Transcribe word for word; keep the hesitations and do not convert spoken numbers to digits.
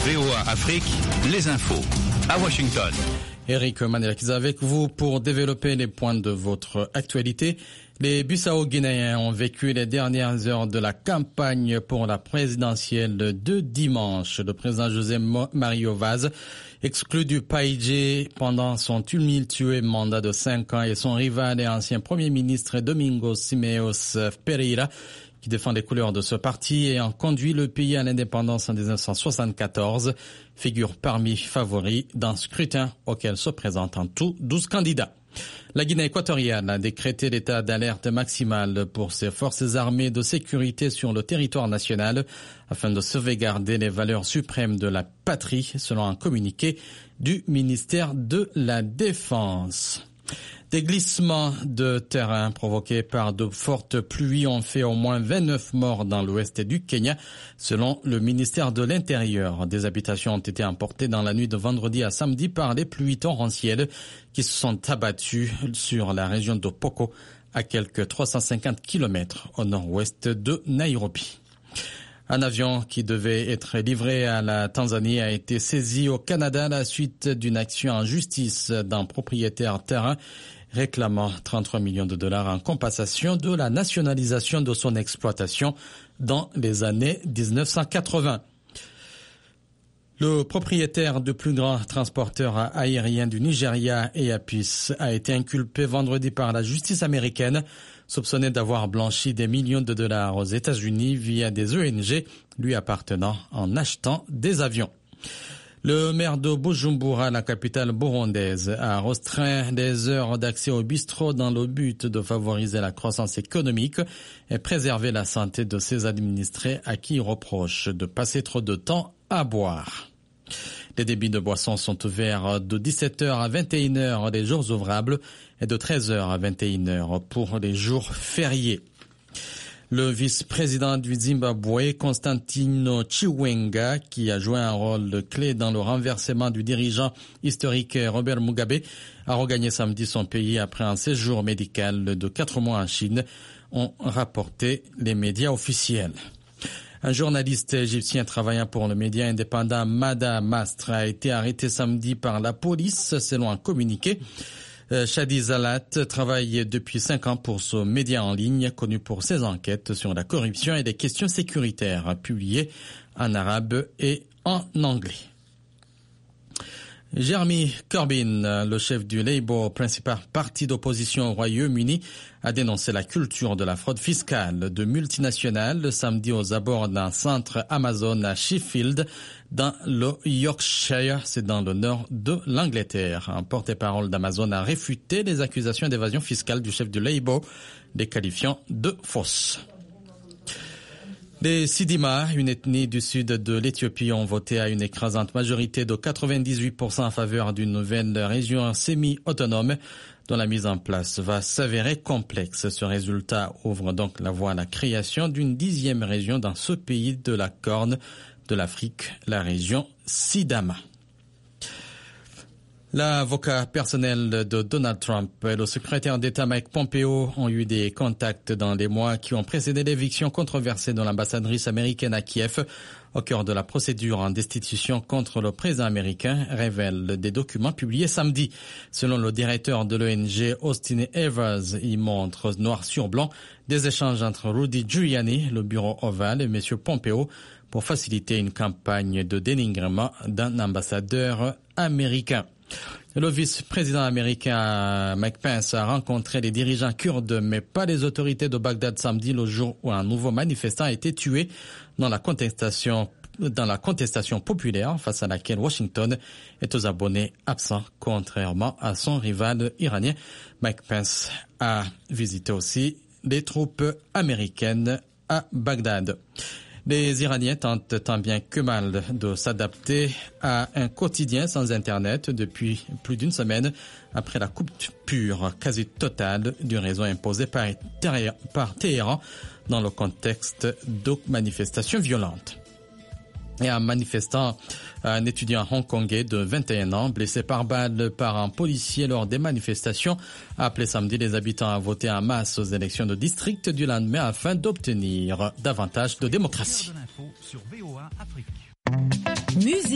V O A Afrique, les infos. À Washington. Eric Manelakis avec vous pour développer les points de votre actualité. Les Bissau-Guinéens ont vécu les dernières heures de la campagne pour la présidentielle de dimanche. Le président José Mario Vaz, exclu du P A I G pendant son tumultueux mandat de cinq ans, et son rival et ancien premier ministre Domingos Simeos Pereira, qui défend les couleurs de ce parti et a conduit le pays à l'indépendance en dix-neuf cent soixante-quatorze, figure parmi favoris d'un scrutin auquel se présentent en tout douze candidats. La Guinée équatoriale a décrété l'état d'alerte maximale pour ses forces armées de sécurité sur le territoire national afin de sauvegarder les valeurs suprêmes de la patrie, selon un communiqué du ministère de la Défense. Des glissements de terrain provoqués par de fortes pluies ont fait au moins vingt-neuf morts dans l'ouest du Kenya, selon le ministère de l'Intérieur. Des habitations ont été emportées dans la nuit de vendredi à samedi par les pluies torrentielles qui se sont abattues sur la région de Poko, à quelques trois cent cinquante kilomètres au nord-ouest de Nairobi. Un avion qui devait être livré à la Tanzanie a été saisi au Canada à la suite d'une action en justice d'un propriétaire terrain réclamant trente-trois millions de dollars en compensation de la nationalisation de son exploitation dans les années dix-neuf cent quatre-vingts. Le propriétaire du plus grand transporteur aérien du Nigeria, Airpeace, a été inculpé vendredi par la justice américaine, soupçonné d'avoir blanchi des millions de dollars aux États-Unis via des O N G lui appartenant en achetant des avions. Le maire de Bujumbura, la capitale burundaise, a restreint les heures d'accès au bistrot dans le but de favoriser la croissance économique et préserver la santé de ses administrés à qui il reproche de passer trop de temps à boire. Les débits de boissons sont ouverts de dix-sept heures à vingt et une heures les jours ouvrables et de treize heures à vingt et une heures pour les jours fériés. Le vice-président du Zimbabwe, Constantino Chiwenga, qui a joué un rôle clé dans le renversement du dirigeant historique Robert Mugabe, a regagné samedi son pays après un séjour médical de quatre mois en Chine, ont rapporté les médias officiels. Un journaliste égyptien travaillant pour le média indépendant Mada Mastre a été arrêté samedi par la police, selon un communiqué. Shadi Zalat travaille depuis cinq ans pour ce média en ligne, connu pour ses enquêtes sur la corruption et les questions sécuritaires, publiées en arabe et en anglais. Jeremy Corbyn, le chef du Labour, principal parti d'opposition au Royaume-Uni, a dénoncé la culture de la fraude fiscale de multinationales le samedi aux abords d'un centre Amazon à Sheffield, dans le Yorkshire, c'est dans le nord de l'Angleterre. Un porte-parole d'Amazon a réfuté les accusations d'évasion fiscale du chef du Labour, les qualifiant de fausses. Les Sidima, une ethnie du sud de l'Éthiopie, ont voté à une écrasante majorité de quatre-vingt-dix-huit pour cent en faveur d'une nouvelle région semi-autonome dont la mise en place va s'avérer complexe. Ce résultat ouvre donc la voie à la création d'une dixième région dans ce pays de la Corne de l'Afrique, la région Sidama. L'avocat personnel de Donald Trump et le secrétaire d'État Mike Pompeo ont eu des contacts dans les mois qui ont précédé l'éviction controversée de l'ambassadrice américaine à Kiev. Au cœur de la procédure en destitution contre le président américain, révèlent des documents publiés samedi. Selon le directeur de l'O N G, Austin Evers, il montre noir sur blanc des échanges entre Rudy Giuliani, le bureau ovale, et M. Pompeo pour faciliter une campagne de dénigrement d'un ambassadeur américain. Le vice-président américain Mike Pence a rencontré les dirigeants kurdes, mais pas les autorités de Bagdad samedi, le jour où un nouveau manifestant a été tué dans la contestation, dans la contestation populaire face à laquelle Washington est aux abonnés absents, contrairement à son rival iranien. Mike Pence a visité aussi les troupes américaines à Bagdad. Les Iraniens tentent tant bien que mal de s'adapter à un quotidien sans Internet depuis plus d'une semaine après la coupure quasi totale du réseau imposé par, par Téhéran dans le contexte de manifestations violentes. Et un manifestant, un étudiant hongkongais de vingt et un ans, blessé par balle par un policier lors des manifestations, a appelé samedi les habitants à voter en masse aux élections de district du lendemain afin d'obtenir davantage de démocratie.